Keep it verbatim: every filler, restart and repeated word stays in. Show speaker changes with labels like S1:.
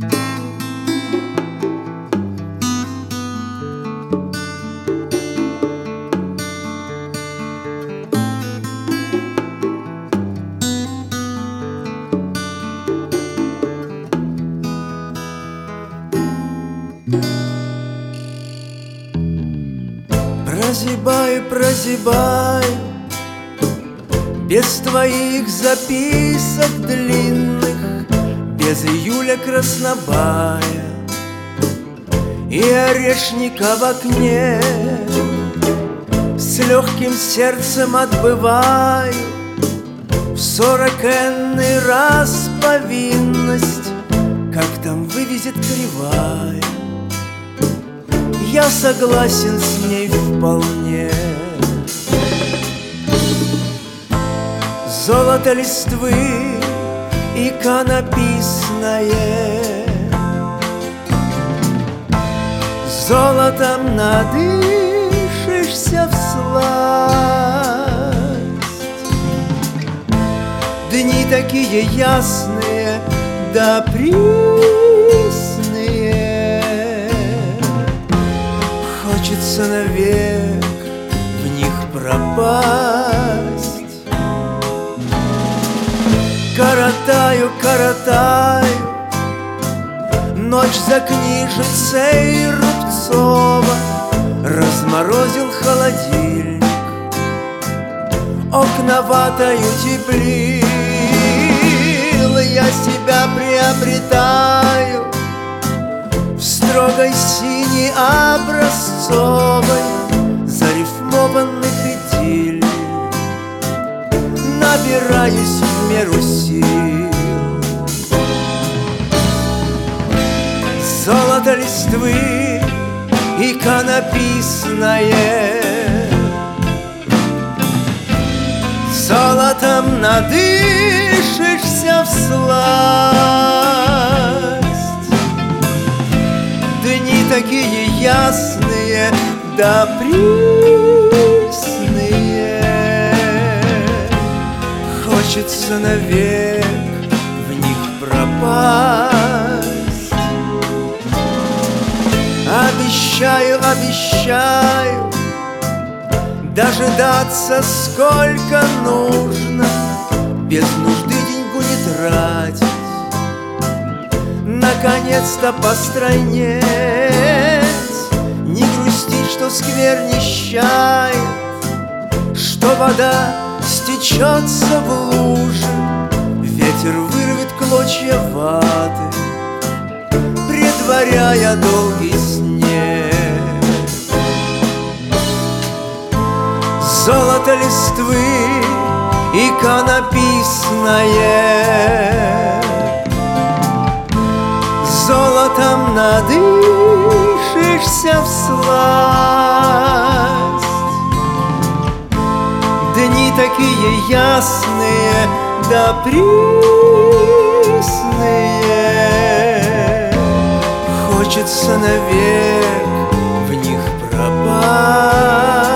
S1: Прозябаю, прозябаю, без твоих записок длинных, без июля краснобая и орешника в окне. С легким сердцем отбываю в сорокенный раз повинность, как там вывезет кривая. Я согласен с ней вполне. Золото листвы иконописное, золотом надышишься всласть. Дни такие ясные да пресные, хочется навек в них пропасть. Коротаю, коротаю ночь за книжицей Рубцова, разморозил холодильник, окна ватою теплил. Я себя приобретаю в строгой синей образцовой зарифмованных идиллий, набираюсь в меру сил. Золото листвы иконописное, золотом надышишься всласть. Дни такие ясные да пресные, хочется навек в них пропасть. Обещаю, обещаю дожидаться сколько нужно, без нужды деньгу не тратить, наконец-то постройнеть, не грустить, что сквер нищает, что вода стечется в лужи, ветер вырвет клочья ваты, предваряя долгий снег. Золото листвы иконописное, золотом надышишься всласть. Дни такие ясные да пресные, хочется навек в них пропасть.